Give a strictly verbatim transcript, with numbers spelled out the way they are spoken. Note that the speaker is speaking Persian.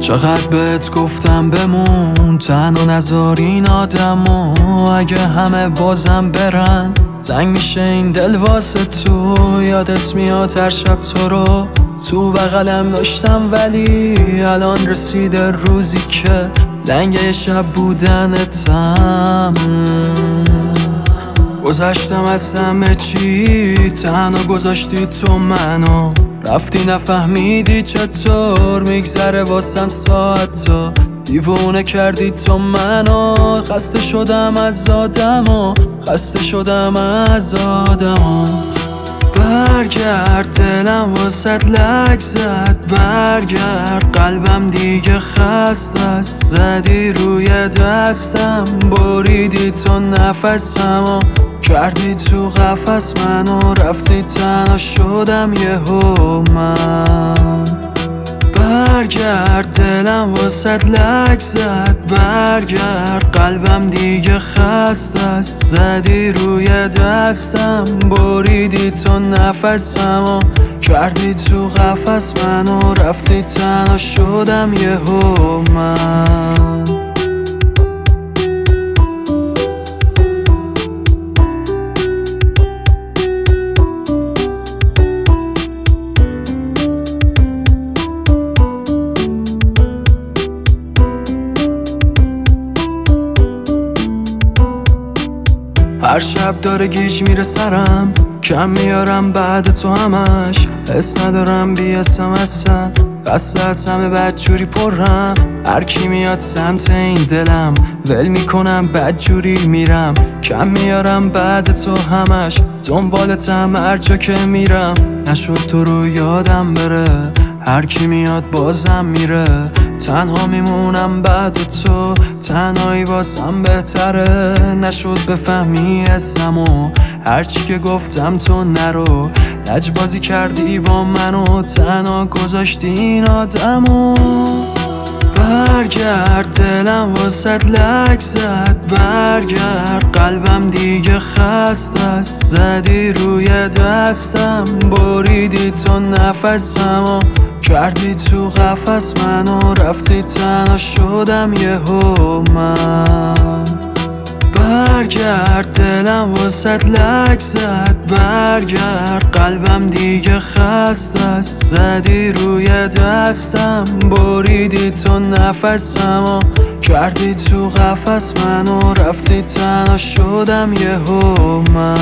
چقدر بهت گفتم بمون تنها نذار این آدمو، اگه همه بازم برن زنگ میشه این دل واسه تو. یادت میاد هر شب تو رو تو بغلم داشتم، ولی الان رسیده روزی که لنگ شب بودنتم. گذشتم از همه چی، تنها گذاشتی تو منو، رفتی نفهمیدی چطور میگذره واسم ساعتا. دیوونه کردی تو منو، خسته شدم از آدما، خسته شدم از آدما. برگرد دلم واسد لک زد، برگرد قلبم دیگه خسته است. زدی روی دستم، بریدی تو نفسمو، کردی تو قفس منو، رفتی تنها شدم یهو من. برگرد دلم واسد لک زد، برگرد قلبم دیگه خسته است. زدی روی دستم، بریدی تو نفسمو، کردی تو قفس منو، رفتی تنها شدم یهو من. هر شب داره گیج میره سرم، کم میارم بعد تو همش. حس ندارم بیاسم اصلا، خسته از همه بدجوری پرم. هر کی میاد سمت این دلم، ول میکنم بدجوری میرم. کم میارم بعد تو همش، دنبالتم هر جا که میرم. نشد تو رو یادم بره، هر کی میاد بازم میره. تنها میمونم بعد تو، تنهایی واسم بهتره. نشد بفهمی اسمو، هرچی که گفتم تو نرو. لجبازی کردی با منو، تنها گذاشتی این آدمو. برگرد دلم واسد لک زد، برگرد قلبم دیگه خسته است. زدی روی دستم، بریدی تو نفسمو، کردی تو قفس منو، رفتی تنها شدم یهو من. برگرد دلم واسد لک زد، برگرد قلبم دیگه خسته است. زدی روی دستم، بریدی تو نفسمو، کردی تو قفس منو، رفتی تنها شدم یهو من.